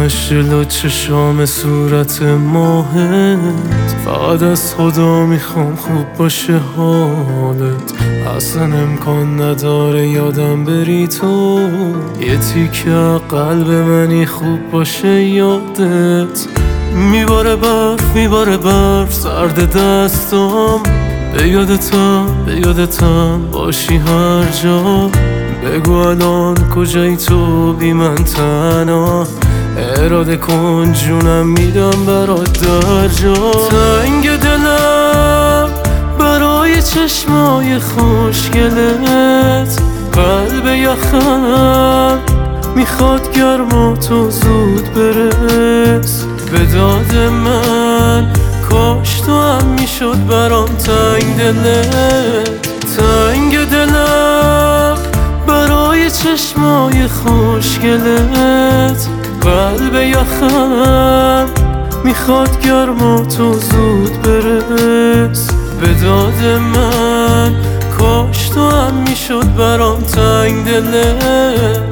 همش جلو چشام صورت ماهت، فقط از خدا میخوام خوب باشه حالت. اصلا امکان نداره یادم بری تو، یه تیکه قلب منی خوب باشه یادت. میباره برف سرد دستام، به یادتم باشی هر جا. بگو الان کجایی تو بی من تنها، اراده کن جونم میدم برات در جا. تنگ دلم برای چشمای خوشگلت، قلب یخم میخواد گرما تو زود برس به داد من. کاش تو هم میشد برام تنگ دلم برای چشمای خوشگلت، قلب یخم میخواد گرما تو زود برس به داد من. کاش تو هم میشد برام تنگ دلت.